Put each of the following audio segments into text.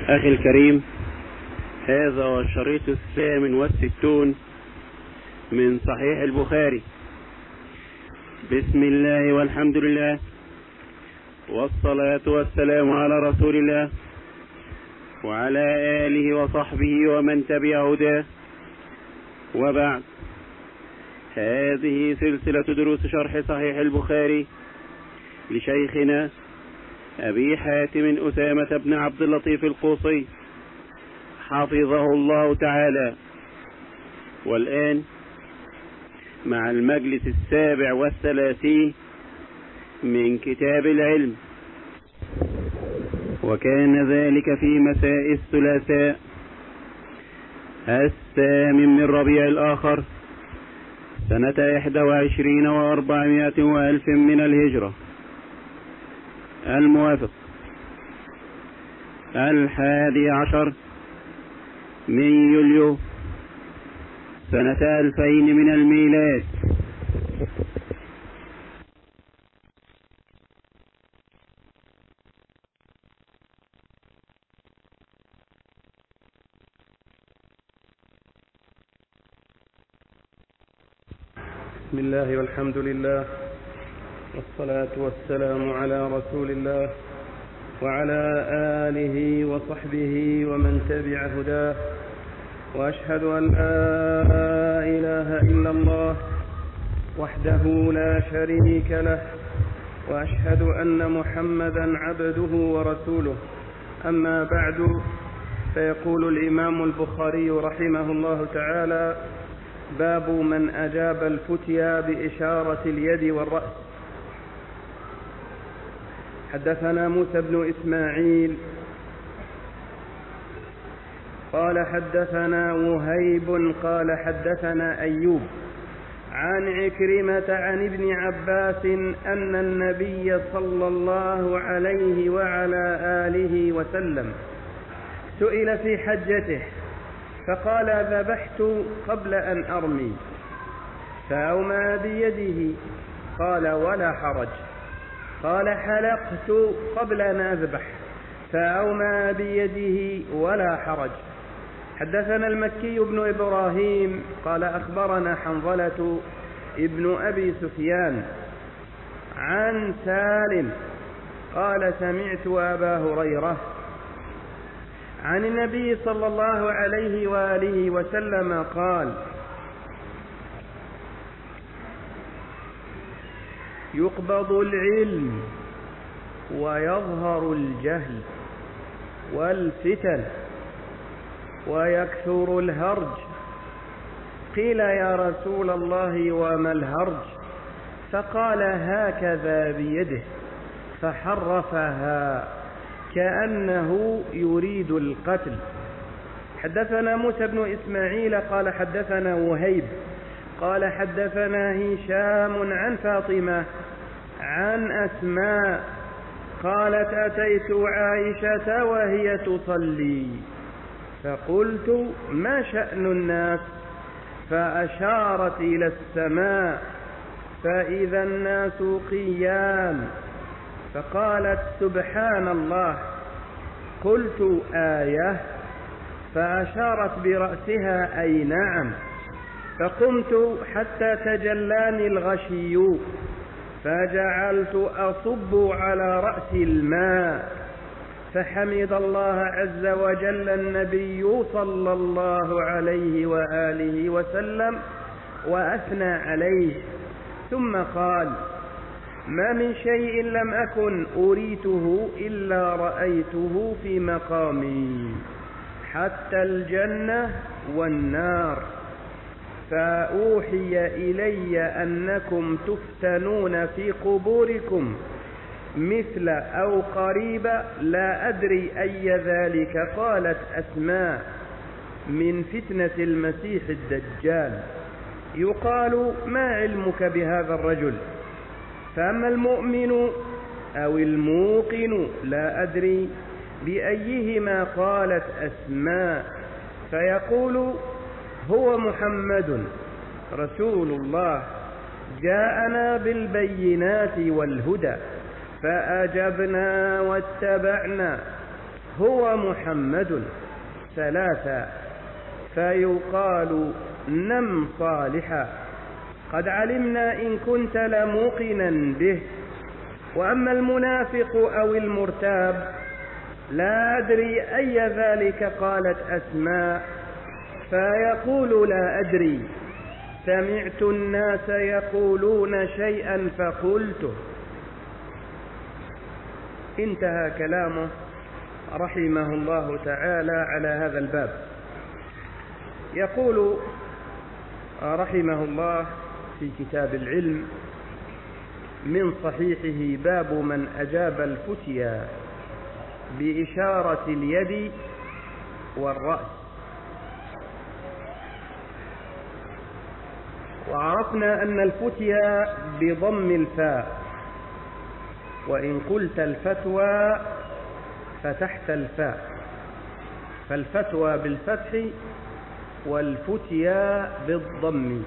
أخي الكريم، هذا هو الشريط 68 من صحيح البخاري. بسم الله والحمد لله والصلاة والسلام على رسول الله وعلى آله وصحبه ومن تبع هداه، وبعد. هذه سلسلة دروس شرح صحيح البخاري لشيخنا أبي حاتم أسامة بن عبد اللطيف القوصي حفظه الله تعالى. والآن مع المجلس 37 من كتاب العلم، وكان ذلك في مساء الثلاثاء 8 من ربيع الآخر سنة 21 و400 وألف من الهجرة، الموافق 11 من يوليو سنة 2000 من الميلاد. بسم الله والحمد لله والصلاة والسلام على رسول الله وعلى آله وصحبه ومن تبع هداه، وأشهد أن لا إله إلا الله وحده لا شريك له، وأشهد أن محمدا عبده ورسوله. أما بعد، فيقول الإمام البخاري رحمه الله تعالى: باب من أجاب الفتيا بإشارة اليد والرأس. حدثنا موسى بن إسماعيل قال حدثنا وهيب قال حدثنا أيوب عن عكرمة عن ابن عباس أن النبي صلى الله عليه وعلى آله وسلم سئل في حجته فقال: ذبحت قبل أن أرمي، فأومى بيده، قال: ولا حرج. قال: حلقت قبل أن أذبح، فأومى بيده، ولا حرج. حدثنا المكي بن إبراهيم قال أخبرنا حنظلة ابن أبي سفيان عن سالم قال: سمعت أبا هريرة عن النبي صلى الله عليه وآله وسلم قال: يقبض العلم ويظهر الجهل والفتن ويكثر الهرج. قيل: يا رسول الله وما الهرج؟ فقال: هكذا بيده فحرفها كأنه يريد القتل. حدثنا موسى بن إسماعيل قال حدثنا وهيب قال حدثنا هشام عن فاطمة عن أسماء قالت: أتيت عائشة وهي تصلي فقلت: ما شأن الناس؟ فأشارت إلى السماء فإذا الناس قيام، فقالت: سبحان الله. قلت: آية؟ فأشارت برأسها: أي نعم. فقمت حتى تجلاني الغشي فجعلت أصب على رأسي الماء، فحمد الله عز وجل النبي صلى الله عليه وآله وسلم وأثنى عليه، ثم قال: ما من شيء لم أكن أريته إلا رأيته في مقامي، حتى الجنة والنار. فأوحي إلي أنكم تفتنون في قبوركم مثل أو قريب، لا أدري أي ذلك. قالت أسماء: من فتنة المسيح الدجال. يقال: ما علمك بهذا الرجل؟ فأما المؤمن أو الموقن لا أدري بأيهما قالت أسماء، فيقول: هو محمد رسول الله جاءنا بالبينات والهدى فأجبنا واتبعنا. هو محمد 3 فيقال نم صالحا قد علمنا إن كنت لموقنا به. وأما المنافق أو المرتاب لا أدري أي ذلك قالت أسماء فيقول لا أدري سمعت الناس يقولون شيئا فقلته. انتهى كلامه رحمه الله تعالى على هذا الباب. يقول رحمه الله في كتاب العلم من صحيحه باب من أجاب الفتيا بإشارة اليد والرأس. وعرفنا أن الفتيا بضم الفاء، وإن قلت الفتوى فتحت الفاء، فالفتوى بالفتح والفتيا بالضم.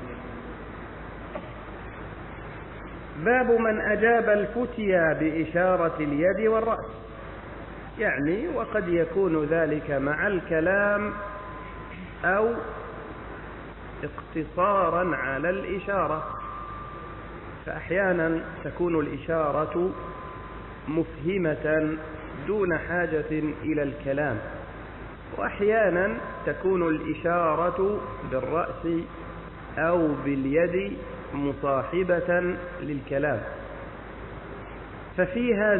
باب من أجاب الفتيا بإشارة اليد والرأس، يعني وقد يكون ذلك مع الكلام أو اقتصارا على الإشارة، فأحيانا تكون الإشارة مفهمة دون حاجة إلى الكلام، وأحيانا تكون الإشارة بالرأس أو باليد مصاحبة للكلام، ففيها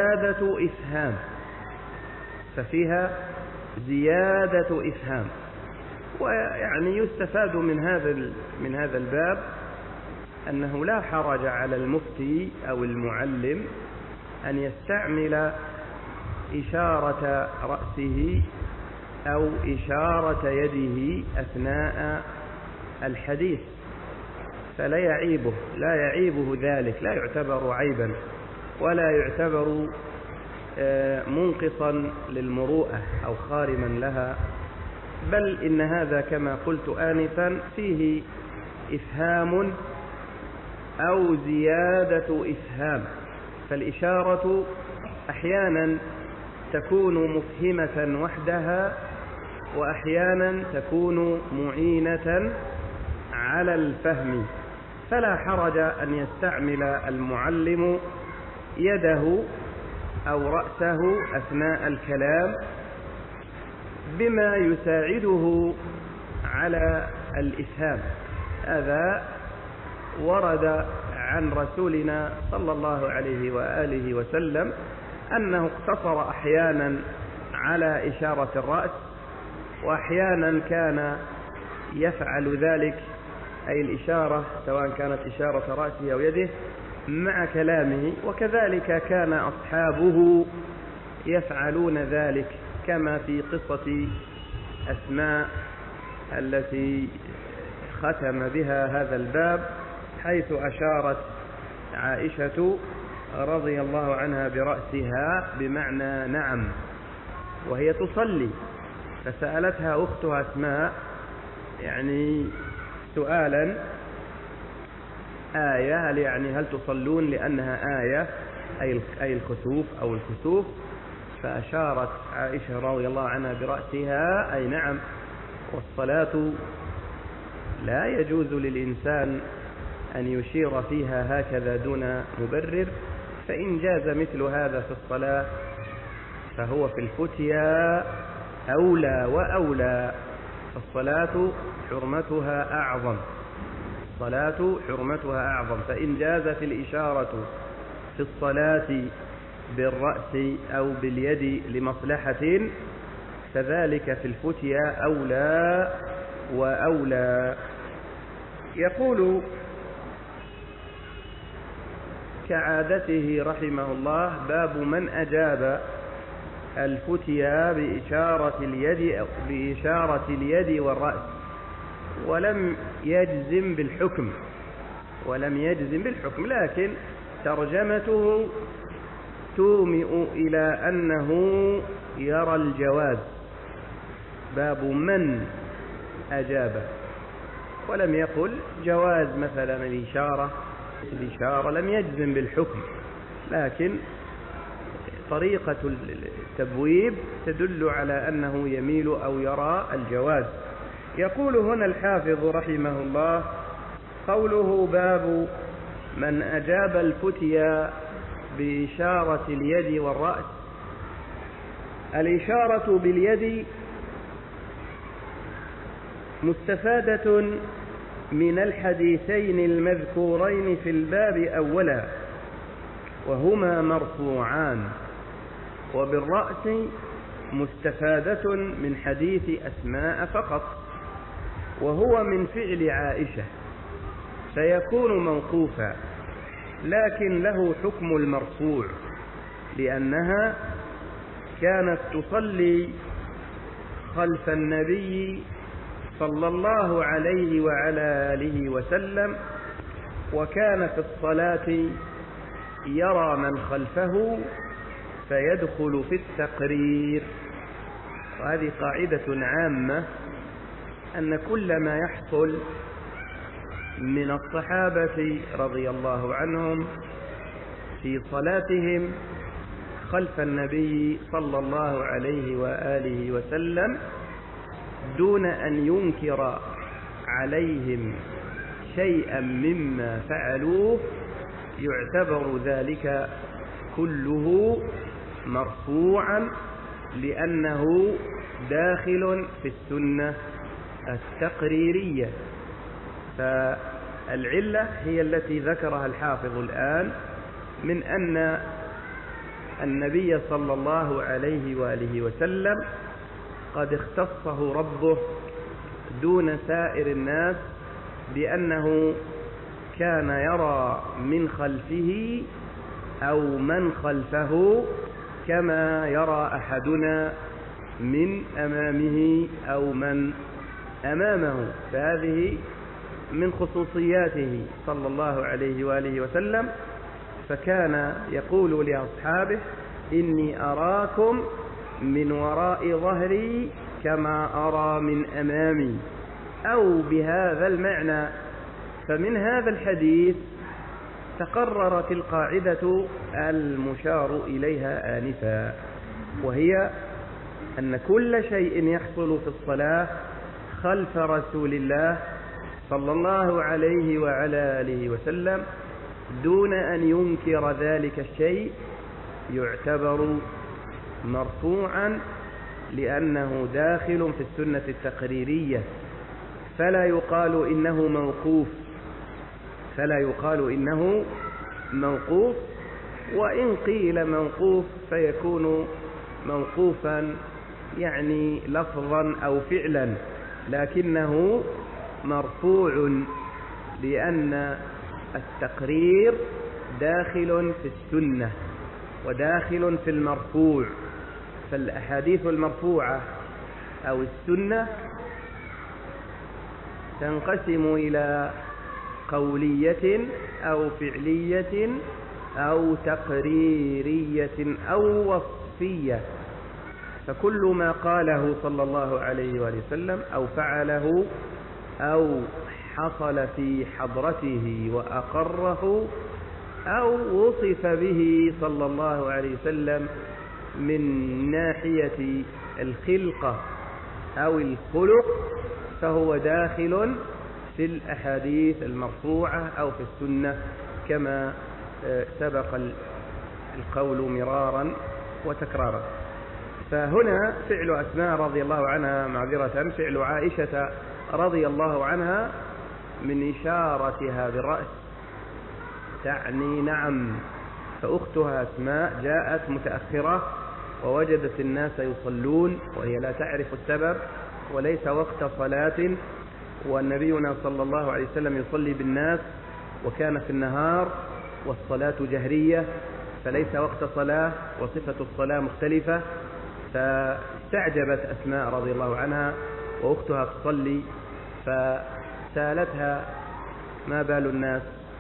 زيادة إفهام. ويعني يستفاد من هذا الباب أنه لا حرج على المفتي أو المعلم أن يستعمل إشارة رأسه أو إشارة يده أثناء الحديث، فلا يعيبه ذلك، لا يعتبر عيبا ولا يعتبر منقصا للمروءة أو خارما لها، بل إن هذا كما قلت آنفا فيه إفهام أو زيادة إفهام. فالإشارة أحيانا تكون مفهمة وحدها، وأحيانا تكون معينة على الفهم، فلا حرج أن يستعمل المعلم يده أو رأسه أثناء الكلام بما يساعده على الإفهام. هذا ورد عن رسولنا صلى الله عليه وآله وسلم أنه اقتصر أحيانا على إشارة الرأس، وأحيانا كان يفعل ذلك، أي الإشارة سواء كانت إشارة رأسه أو يده مع كلامه، وكذلك كان أصحابه يفعلون ذلك، كما في قصة أسماء التي ختم بها هذا الباب، حيث أشارت عائشة رضي الله عنها برأسها بمعنى نعم وهي تصلي، فسألتها أختها أسماء يعني سؤالا آية، هل تصلون لأنها آية أي الخسوف أو الكسوف؟ فأشارت عائشة رضي الله عنها برأسها أي نعم. والصلاة لا يجوز للإنسان أن يشير فيها هكذا دون مبرر، فإن جاز مثل هذا في الصلاة فهو في الفتيا أولى وأولى. فالصلاة حرمتها أعظم، فإن جازت الإشارة في الصلاة بالرأس أو باليد لمصلحة فذلك في الفتيا أولى وأولى. يقول كعادته رحمه الله باب من أجاب الفتيا بإشارة اليد والرأس ولم يجزم بالحكم، لكن ترجمته تومئ إلى أنه يرى الجواز. باب من أجاب، ولم يقل جواز مثلا الإشارة لم يجزم بالحكم، لكن طريقة التبويب تدل على أنه يميل أو يرى الجواز. يقول هنا الحافظ رحمه الله: قوله باب من أجاب الفتيا بإشارة اليد والرأس. الإشارة باليد مستفادة من الحديثين المذكورين في الباب أولا، وهما مرفوعان، وبالرأس مستفادة من حديث أسماء فقط، وهو من فعل عائشة فيكون موقوفا، لكن له حكم المرفوع لأنها كانت تصلي خلف النبي صلى الله عليه وعلى آله وسلم، وكان في الصلاة يرى من خلفه فيدخل في التقرير. وهذه قاعدة عامة، أن كل ما يحصل من الصحابة رضي الله عنهم في صلاتهم خلف النبي صلى الله عليه وآله وسلم دون أن ينكر عليهم شيئا مما فعلوه، يعتبر ذلك كله مرفوعا، لأنه داخل في السنة التقريرية. فالعلة هي التي ذكرها الحافظ الآن، من أن النبي صلى الله عليه وآله وسلم قد اختصه ربه دون سائر الناس بأنه كان يرى من خلفه أو من خلفه كما يرى أحدنا من أمامه أو من أمامه. فهذه من خصوصياته صلى الله عليه وآله وسلم، فكان يقول لأصحابه: إني أراكم من وراء ظهري كما أرى من أمامي، أو بهذا المعنى. فمن هذا الحديث تقررت القاعدة المشار إليها آنفا، وهي أن كل شيء يحصل في الصلاة خلف رسول الله صلى الله عليه وعلى آله وسلم دون أن ينكر ذلك الشيء يعتبر مرفوعا، لأنه داخل في السنة التقريرية، فلا يقال إنه موقوف، وإن قيل موقوف فيكون موقوفا يعني لفظا أو فعلا، لكنه مرفوع لأن التقرير داخل في السنة وداخل في المرفوع. فالأحاديث المرفوعة أو السنة تنقسم إلى قولية أو فعلية أو تقريرية أو وصفية. فكل ما قاله صلى الله عليه وآله وسلم أو فعله أو حصل في حضرته وأقره أو وصف به صلى الله عليه وسلم من ناحية الخلقة أو الخلق، فهو داخل في الأحاديث المرفوعة أو في السنة، كما سبق القول مرارا وتكرارا. فهنا فعل أسماء رضي الله عنها، معذرة، فعل عائشة رضي الله عنها من إشارتها بالرأس تعني نعم. فأختها أسماء جاءت متأخرة ووجدت الناس يصلون وهي لا تعرف السبب، وليس وقت صلاة، والنبينا صلى الله عليه وسلم يصلي بالناس، وكان في النهار والصلاة جهرية، فليس وقت صلاة وصفة الصلاة مختلفة. فاستعجبت أسماء رضي الله عنها وأختها تصلي، فسألتها: ما بال الناس؟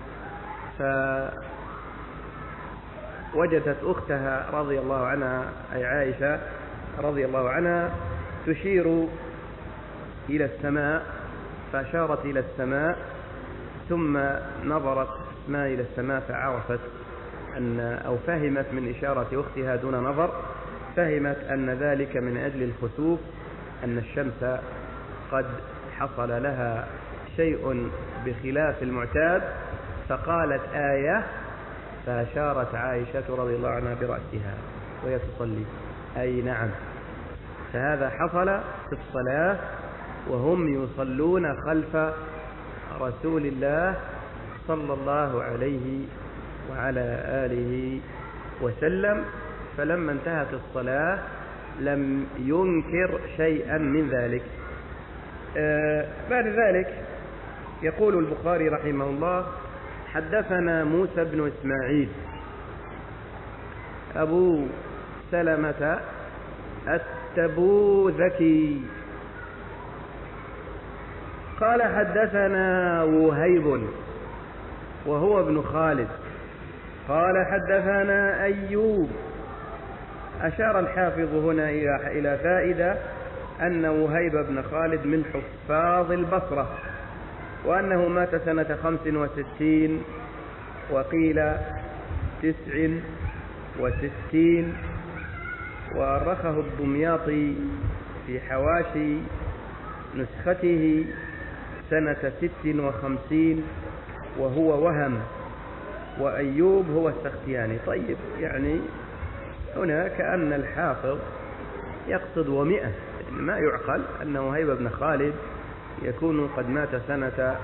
فوجدت أختها رضي الله عنها أي عائشة رضي الله عنها تشير إلى السماء، فأشارت إلى السماء، ثم نظرت أسماء إلى السماء فعرفت أو فهمت من إشارة أختها دون نظر، فهمت أن ذلك من أجل الخسوف، أن الشمس قد حصل لها شيء بخلاف المعتاد، فقالت آية، فأشارت عائشة رضي الله عنها برأسها وهي تصلي، أي نعم. فهذا حصل في الصلاة وهم يصلون خلف رسول الله صلى الله عليه وعلى آله وسلم، فلما انتهت الصلاة لم ينكر شيئا من ذلك. بعد ذلك يقول البخاري رحمه الله: حدثنا موسى بن إسماعيل أبو سلمة التبوذكي قال حدثنا وهيب وهو ابن خالد قال حدثنا أيوب. أشار الحافظ هنا إلى فائدة أن وهيب بن خالد من حفاظ البصرة، وأنه مات سنة 65 وقيل 69، وأرخه الدمياطي في حواشي نسخته سنة 56 وهو وهم، وأيوب هو السختياني. طيب، يعني هنا كأن الحافظ يقصد 100، ما يعقل أن وهيب بن خالد يكون قد مات سنة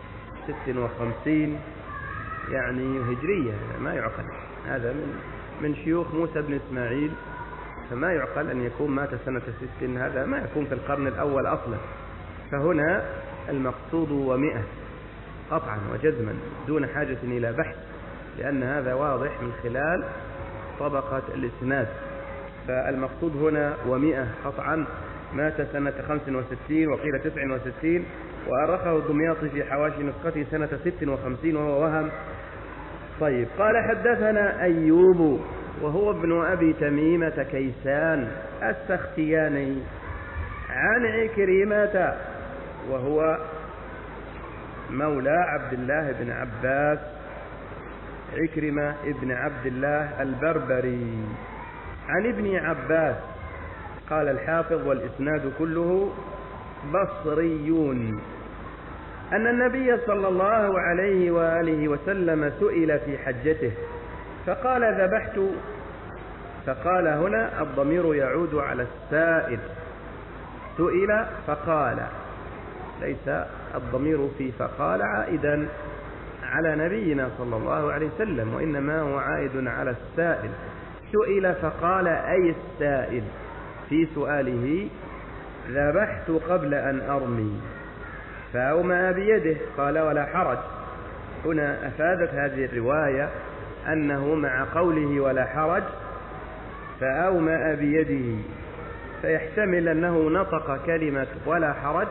56 يعني هجرية، ما يعقل. هذا من شيوخ موسى بن إسماعيل، فما يعقل أن يكون مات سنة 60، هذا ما يكون في القرن الأول أصلا. فهنا المقصود 100 قطعا وجزما دون حاجة إلى بحث، لأن هذا واضح من خلال طبقة الإسناد. فالمقصود هنا 100 قطعا، مات سنة 65 وقيل 69، وأرخه الدمياطي في حواشي نسخته سنة 56 وهو وهم. طيب، قال حدثنا أيوب وهو ابن أبي تميمة كيسان السختياني عن عكرمة وهو مولى عبد الله بن عباس، عكرمة ابن عبد الله البربري، عن ابن عباس. قال الحافظ: والإسناد كله بصريون. أن النبي صلى الله عليه وآله وسلم سئل في حجته فقال: ذبحت. فقال هنا الضمير يعود على السائل، سئل فقال، ليس الضمير في فقال عائدا على نبينا صلى الله عليه وسلم، وإنما هو عائد على السائل. سئل فقال أي السائل في سؤاله: ذبحت قبل أن أرمي، فأومأ بيده، قال: ولا حرج. هنا أفادت هذه الرواية أنه مع قوله ولا حرج فأومأ بيده، فيحتمل أنه نطق كلمة ولا حرج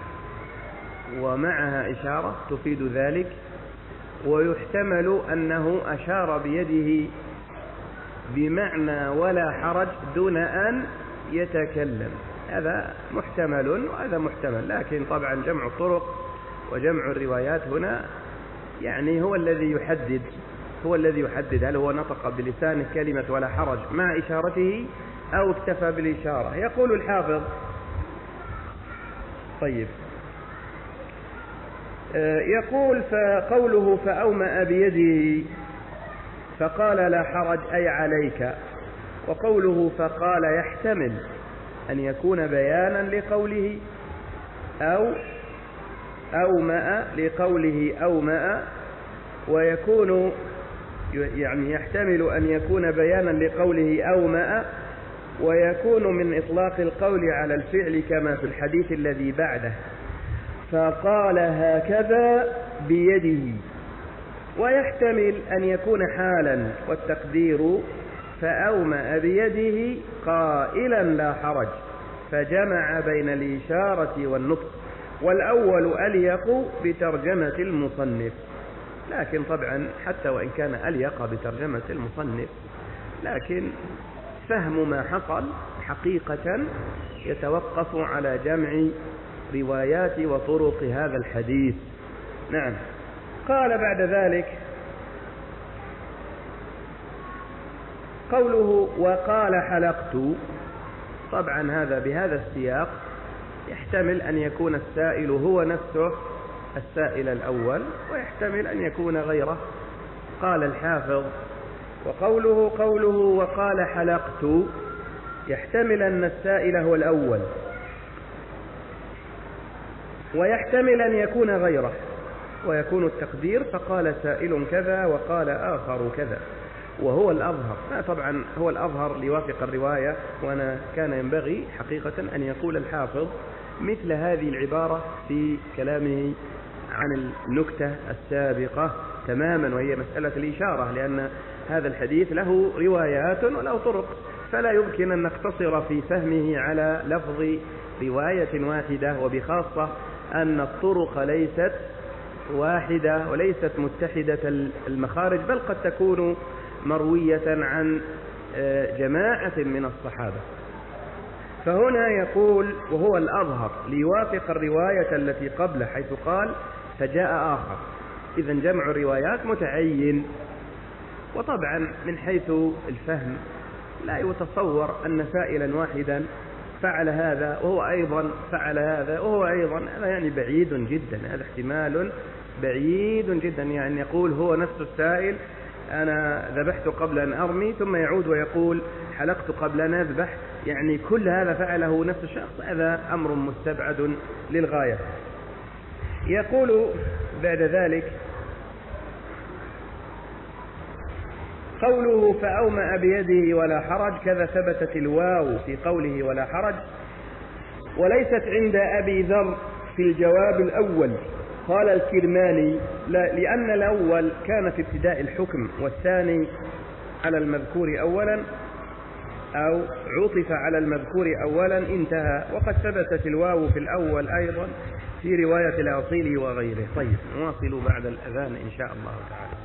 ومعها إشارة تفيد ذلك، ويحتمل أنه أشار بيده بمعنى ولا حرج دون أن يتكلم. هذا محتمل وهذا محتمل، لكن طبعا جمع الطرق وجمع الروايات هنا يعني هو الذي يحدد هل هو نطق بلسانه كلمة ولا حرج مع إشارته أو اكتفى بالإشارة. يقول الحافظ: طيب، يقول: فقوله فأومأ بيده فقال لا حرج أي عليك، وقوله فقال يحتمل أن يكون بيانا لقوله أو أومأ لقوله أومأ، ويكون يعني يحتمل أن يكون بيانا لقوله أومأ، ويكون من إطلاق القول على الفعل كما في الحديث الذي بعده: فقال هكذا بيده. ويحتمل أن يكون حالا، والتقدير فأومأ بيده قائلا لا حرج، فجمع بين الإشارة والنطق، والأول أليق بترجمة المصنف. لكن طبعا حتى وإن كان أليق بترجمة المصنف، لكن فهم ما حصل حقيقة يتوقف على جمع روايات وطرق هذا الحديث. نعم. قال بعد ذلك: قوله وقال حلقت، طبعا هذا بهذا السياق يحتمل أن يكون السائل هو نفسه السائل الأول، ويحتمل أن يكون غيره. قال الحافظ قوله وقال حلقت يحتمل أن السائل هو الأول، ويحتمل أن يكون غيره، ويكون التقدير فقال سائل كذا وقال آخر كذا، وهو الأظهر. طبعا هو الأظهر ليوافق الرواية، وأنا كان ينبغي حقيقة أن يقول الحافظ مثل هذه العبارة في كلامه عن النكتة السابقة تماما، وهي مسألة الإشارة، لأن هذا الحديث له روايات وله طرق، فلا يمكن أن نقتصر في فهمه على لفظ رواية واحدة، وبخاصة أن الطرق ليست واحدة وليست متحدة المخارج، بل قد تكون مروية عن جماعة من الصحابة. فهنا يقول وهو الأظهر ليوافق الرواية التي قبله، حيث قال فجاء آخر، إذن جمع الروايات متعين. وطبعا من حيث الفهم لا يتصور أن سائلا واحدا فعل هذا وهو أيضا فعل هذا وهو أيضا، هذا يعني بعيد جدا، هذا احتمال بعيد جدا. يعني يقول هو نفس السائل أنا ذبحت قبل أن أرمي، ثم يعود ويقول حلقت قبل أن أذبح، يعني كل هذا فعله نفس الشخص، هذا أمر مستبعد للغاية. يقول بعد ذلك قوله فأومأ بيده ولا حرج، كذا ثبتت الواو في قوله ولا حرج، وليست عند أبي ذر في الجواب الأول. قال الكرماني لأن الأول كان في ابتداء الحكم، والثاني على المذكور أولا أو عطف على المذكور أولا انتهى، وقد ثبتت الواو في الأول أيضا في رواية الأصيل وغيره. طيب نواصل بعد الأذان إن شاء الله تعالى.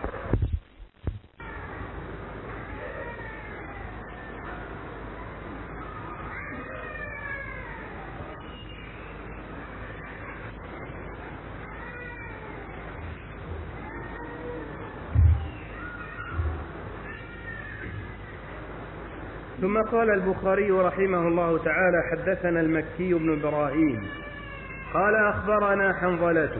ثم قال البخاري رحمه الله تعالى حدثنا المكي بن إبراهيم قال أخبرنا حنظلة.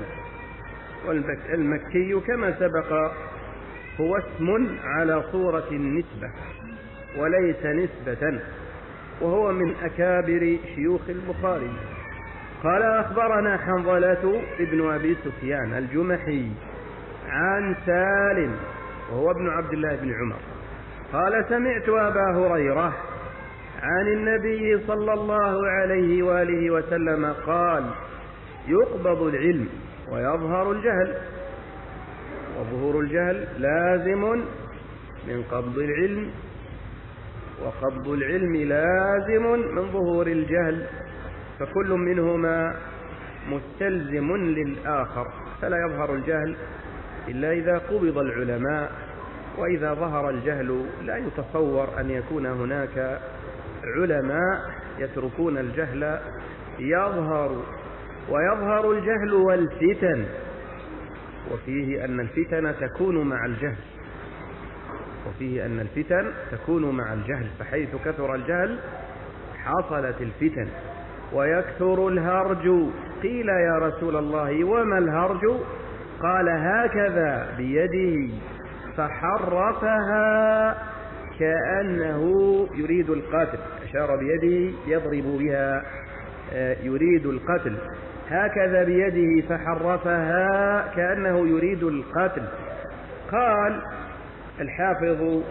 والمكي كما سبق هو اسم على صورة النسبة وليس نسبة، وهو من أكابر شيوخ البخاري. قال أخبرنا حنظلة ابن أبي سفيان الجمحي عن سالم وهو ابن عبد الله بن عمر قال سمعت أبا هريرة عن النبي صلى الله عليه وآله وسلم قال يقبض العلم ويظهر الجهل، وظهور الجهل لازم من قبض العلم، وقبض العلم لازم من ظهور الجهل، فكل منهما مستلزم للآخر، فلا يظهر الجهل إلا إذا قبض العلماء، وإذا ظهر الجهل لا يتصور أن يكون هناك علماء يتركون الجهل يظهر. ويظهر الجهل والفتن، وفيه أن الفتن تكون مع الجهل، مع الجهل، فحيث كثر الجهل حصلت الفتن. ويكثر الهرج، قيل يا رسول الله وما الهرج؟ قال هكذا بيده فحرفها كأنه يريد القتل، أشار بيده يضرب بها يريد القتل، هكذا بيده فحرفها كأنه يريد القتل. قال الحافظ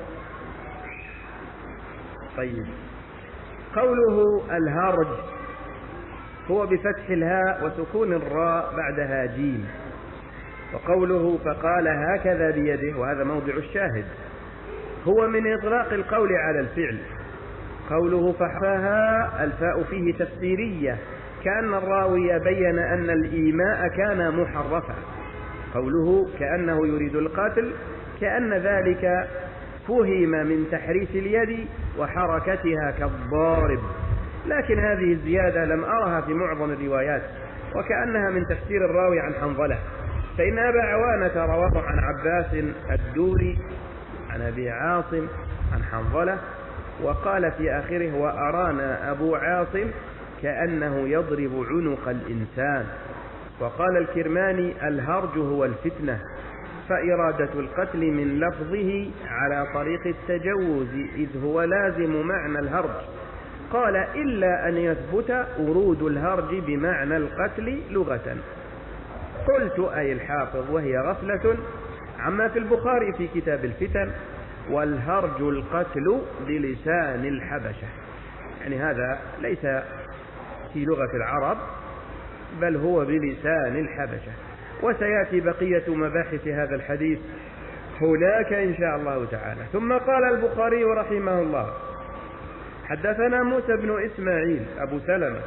طيب قوله الهرج هو بفتح الهاء وسكون الراء بعدها جيم، وقوله فقال هكذا بيده، وهذا موضع الشاهد، هو من إطلاق القول على الفعل. قوله فحرفها الفاء فيه تفسيرية، كأن الراوي بين أن الإيماء كان محرفا. قوله كأنه يريد القتل، كأن ذلك فهم من تحريف اليد وحركتها كالضارب، لكن هذه الزيادة لم أرها في معظم الروايات، وكأنها من تفسير الراوي عن حنظلة، فإن أبا عوانة رواه عن عباس الدوري عن أبي عاصم عن حنظلة. وقال في آخره: وأرانا أبو عاصم كأنه يضرب عنق الإنسان. وقال الكرماني: الهرج هو الفتنة، فإرادة القتل من لفظه على طريق التجوز، إذ هو لازم معنى الهرج. قال: إلا أن يثبت ورود الهرج بمعنى القتل لغة. قلت أي الحافظ: وهي غفلة عما في البخاري في كتاب الفتن: والهرج القتل بلسان الحبشة. يعني هذا ليس في لغة العرب، بل هو بلسان الحبشة. وسيأتي بقية مباحث هذا الحديث هناك إن شاء الله تعالى. ثم قال البخاري رحمه الله: حدثنا موسى بن إسماعيل أبو سلمة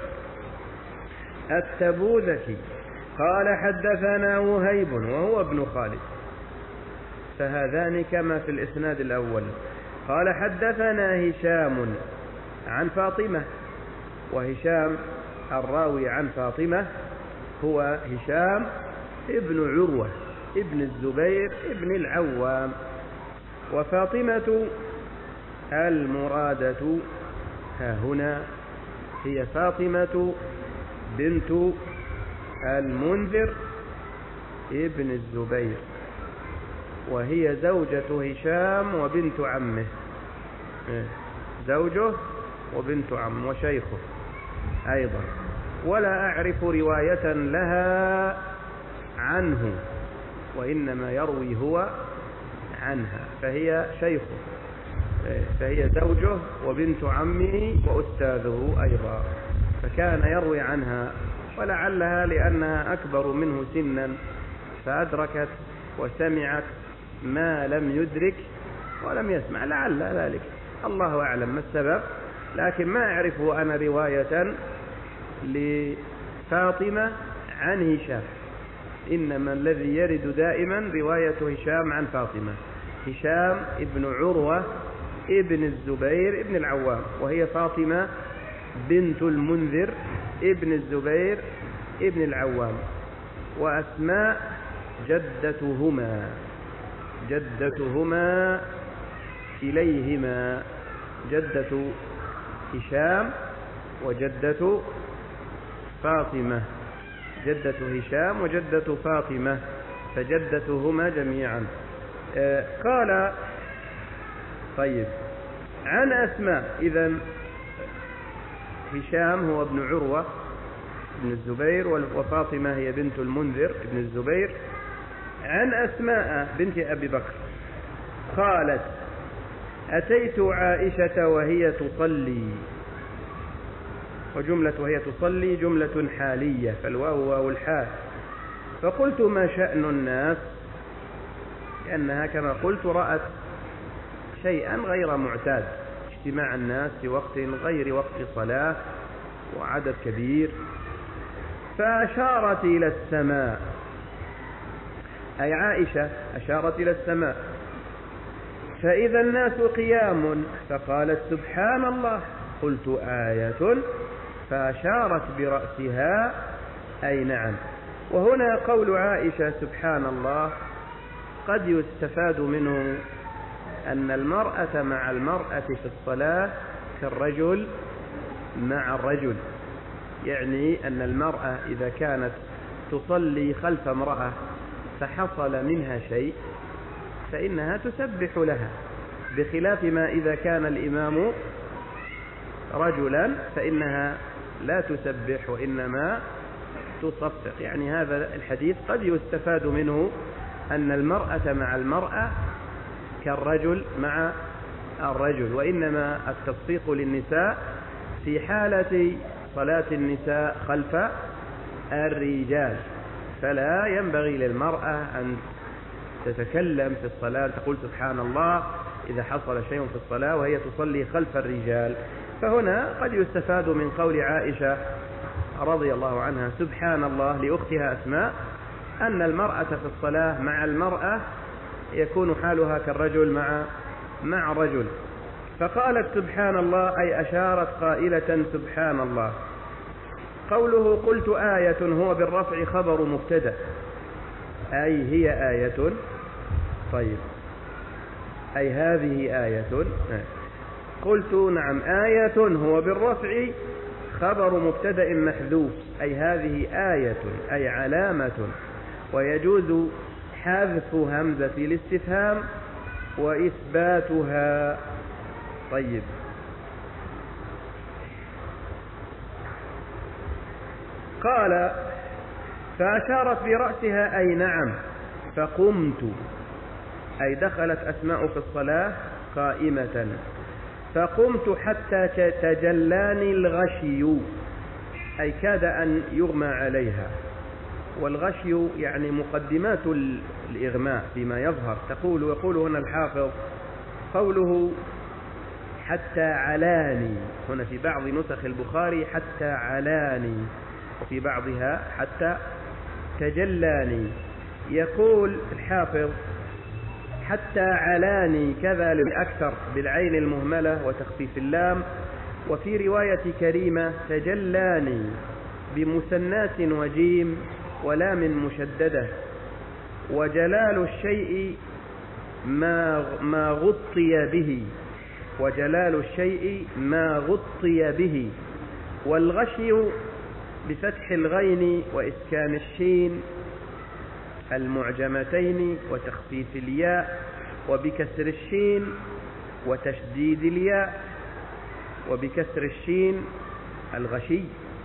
التبوذكي قال حدثنا وهيب وهو ابن خالد، فهذان كما في الإسناد الأول. قال حدثنا هشام عن فاطمة، وهشام الراوي عن فاطمة هو هشام ابن عروة ابن الزبير ابن العوام. وفاطمة المرادة ها هنا هي فاطمة بنت المنذر ابن الزبير، وهي زوجة هشام وبنت عمه، زوجه وبنت عم وشيخه أيضا. ولا أعرف رواية لها عنه، وإنما يروي هو عنها، فهي شيخه، فهي زوجه وبنت عمه وأستاذه أيضا، فكان يروي عنها. ولعلها لأنها أكبر منه سنا فأدركت وسمعت ما لم يدرك ولم يسمع، لعل ذلك، الله أعلم ما السبب. لكن ما أعرف أنا رواية لفاطمة عن هشام، إنما الذي يرد دائما رواية هشام عن فاطمة. هشام ابن عروة ابن الزبير ابن العوام، وهي فاطمة بنت المنذر ابن الزبير ابن العوام. وأسماء جدتهما إليهما، جدة هشام وجدة فاطمة، جدة هشام وجدة فاطمة، فجدتهما جميعا. قال طيب عن أسماء، إذن هشام هو ابن عروة ابن الزبير، وفاطمة هي بنت المنذر ابن الزبير. عن أسماء بنت أبي بكر قالت: أتيت عائشة وهي تصلي، وجملة وهي تصلي جملة حالية، فالواو واو الحال. فقلت: ما شأن الناس؟ لأنها كما قلت رأت شيئا غير معتاد، اجتماع الناس في وقت غير وقت صلاة وعدد كبير. فأشارت إلى السماء، أي عائشة أشارت إلى السماء، فإذا الناس قيام، فقالت: سبحان الله. قلت: آية؟ فأشارت برأسها أي نعم. وهنا قول عائشة سبحان الله قد يستفاد منه أن المرأة مع المرأة في الصلاة كالرجل مع الرجل، يعني أن المرأة إذا كانت تصلي خلف امرأة فحصل منها شيء فإنها تسبح لها، بخلاف ما إذا كان الإمام رجلا فإنها لا تسبح وإنما تصفق. يعني هذا الحديث قد يستفاد منه أن المرأة مع المرأة كالرجل مع الرجل، وإنما التصفيق للنساء في حالة صلاة النساء خلف الرجال، فلا ينبغي للمرأة أن تتكلم في الصلاة تقول سبحان الله إذا حصل شيء في الصلاة وهي تصلي خلف الرجال. فهنا قد يستفاد من قول عائشة رضي الله عنها سبحان الله لأختها أسماء أن المرأة في الصلاة مع المرأة يكون حالها كالرجل مع الرجل. فقالت سبحان الله أي أشارت قائلة سبحان الله. قوله قلت آية هو بالرفع خبر مبتدأ، أي هي آية. طيب أي هذه آية. قلت نعم، آية هو بالرفع خبر مبتدأ محذوف، أي هذه آية أي علامة، ويجوز حذف همزة الاستفهام وإثباتها. طيب، قال فأشارت برأسها أي نعم، فقمت أي دخلت أسماء في الصلاة قائمة، فقمت حتى تجلاني الغشي، أي كاد أن يغمى عليها. والغشي يعني مقدمات الإغماء فيما يظهر. يقول هنا الحافظ قوله حتى علاني، هنا في بعض نسخ البخاري حتى علاني، وفي بعضها حتى تجلاني. يقول الحافظ حتى علاني كذا أكثر بالعين المهملة وتخفيف اللام. وفي رواية كريمة تجلاني بمثنات وجيم ولام مشددة. وجلال الشيء ما غطي به، وجلال الشيء ما غطي به. والغشي بفتح الغين وإسكان الشين المعجمتين وتخفيف الياء، وبكسر الشين وتشديد الياء، وبكسر الشين الغشي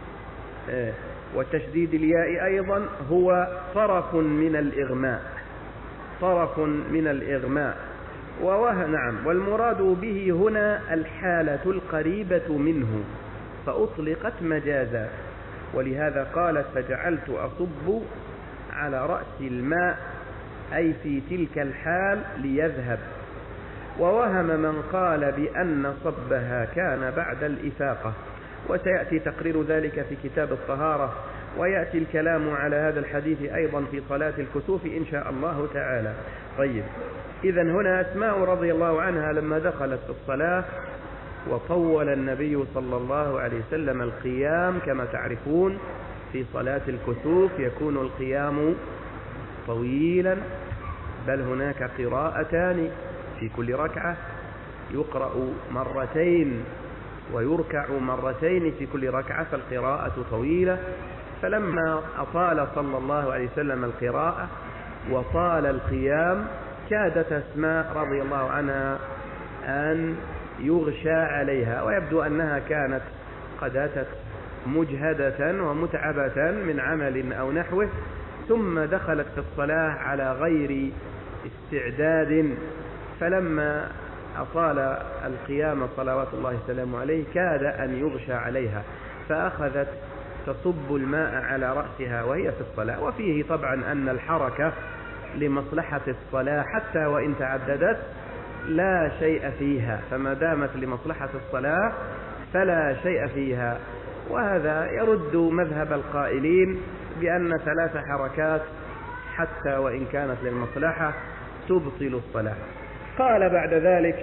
وتشديد الياء أيضا، هو طرف من الإغماء، طرف من الإغماء. نعم، والمراد به هنا الحالة القريبة منه، فأطلقت مجازا. ولهذا قالت فجعلت أصب على رأس الماء، أي في تلك الحال ليذهب. ووهم من قال بأن صبها كان بعد الإفاقة، وسيأتي تقرير ذلك في كتاب الطهارة، ويأتي الكلام على هذا الحديث أيضا في صلاة الكسوف إن شاء الله تعالى. طيب، إذن هنا أسماء رضي الله عنها لما دخلت في الصلاة وطول النبي صلى الله عليه وسلم القيام، كما تعرفون في صلاة الكسوف يكون القيام طويلا، بل هناك قراءتان في كل ركعة، يقرأ مرتين ويركع مرتين في كل ركعة، فالقراءة طويلة. فلما أطال صلى الله عليه وسلم القراءة وطال القيام، كادت أسماء رضي الله عنها أن يغشى عليها، ويبدو أنها كانت قد أتت مجهدة ومتعبة من عمل أو نحوه، ثم دخلت في الصلاة على غير استعداد، فلما أطال القيام صلوات الله وسلامه عليه كاد أن يغشى عليها، فأخذت تصب الماء على رأسها وهي في الصلاة. وفيه طبعا أن الحركة لمصلحة الصلاة حتى وإن تعددت لا شيء فيها، فما دامت لمصلحة الصلاة فلا شيء فيها. وهذا يرد مذهب القائلين بأن 3 حركات حتى وإن كانت للمصلحة تبطل الصلاة. قال بعد ذلك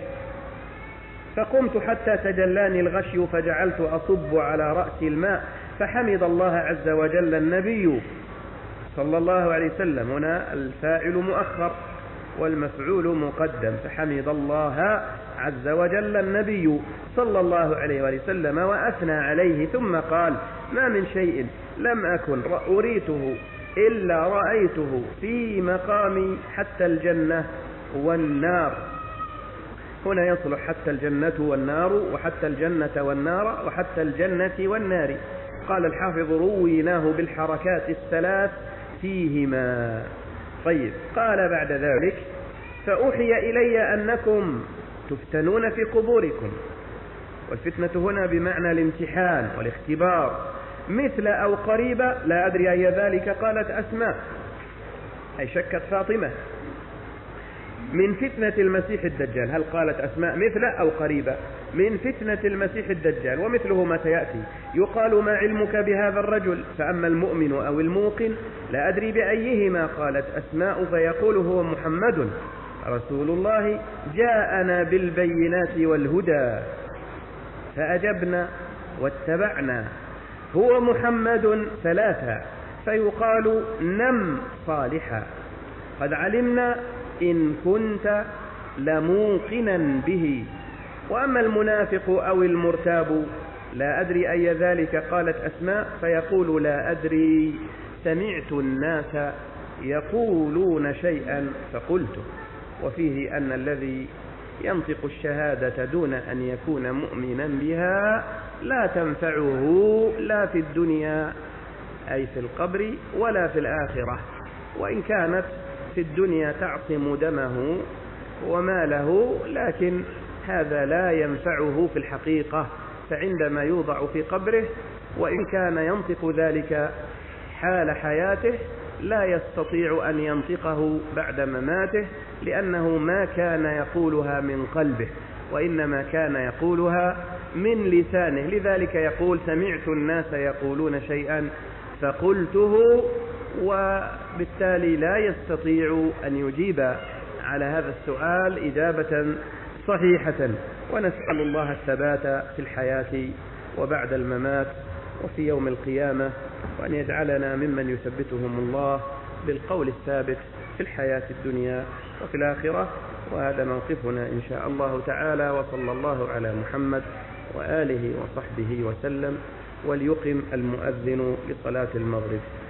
فقمت حتى تجلاني الغشي فجعلت أصب على رأس الماء، فحمد الله عز وجل النبي صلى الله عليه وسلم. هنا الفاعل مؤخر والمفعول مقدم، فحمد الله عز وجل النبي صلى الله عليه وسلم وأثنى عليه، ثم قال ما من شيء لم أكن أريته إلا رأيته في مقامي حتى الجنة والنار. هنا يصلح حتى الجنة والنار، وحتى الجنة والنار، وحتى الجنة والنار. قال الحافظ رويناه بالحركات الثلاث فيهما. طيب، قال بعد ذلك فأوحي إلي أنكم تفتنون في قبوركم، والفتنة هنا بمعنى الامتحان والاختبار، مثل أو قريبة لا أدري أي ذلك. قالت أسماء أي شكت فاطمة من فتنة المسيح الدجال. هل قالت أسماء مثل أو قريبة من فتنة المسيح الدجال؟ ومثله ما سيأتي. يقال ما علمك بهذا الرجل؟ فأما المؤمن أو الموقن لا أدري بأيهما. قالت أسماء فيقول هو محمد رسول الله جاءنا بالبينات والهدى فأجبنا واتبعنا. هو محمد 3 فيقال نم صالحا، قد علمنا إن كنت لموقنا به. وأما المنافق أو المرتاب لا أدري أي ذلك قالت أسماء فيقول لا أدري سمعت الناس يقولون شيئا فقلته. وفيه أن الذي ينطق الشهادة دون أن يكون مؤمنا بها لا تنفعه لا في الدنيا أي في القبر ولا في الآخرة، وإن كانت في الدنيا تعصم دمه وماله، لكن هذا لا ينفعه في الحقيقة. فعندما يوضع في قبره وإن كان ينطق ذلك حال حياته لا يستطيع أن ينطقه بعد مماته، لأنه ما كان يقولها من قلبه وإنما كان يقولها من لسانه. لذلك يقول سمعت الناس يقولون شيئا فقلته، وبالتالي لا يستطيع أن يجيب على هذا السؤال إجابة صحيحة. ونسأل الله الثبات في الحياة وبعد الممات وفي يوم القيامة، وأن يجعلنا ممن يثبتهم الله بالقول الثابت في الحياة الدنيا وفي الآخرة. وهذا موقفنا إن شاء الله تعالى، وصلى الله على محمد وآله وصحبه وسلم. وليقم المؤذن لصلاة المغرب.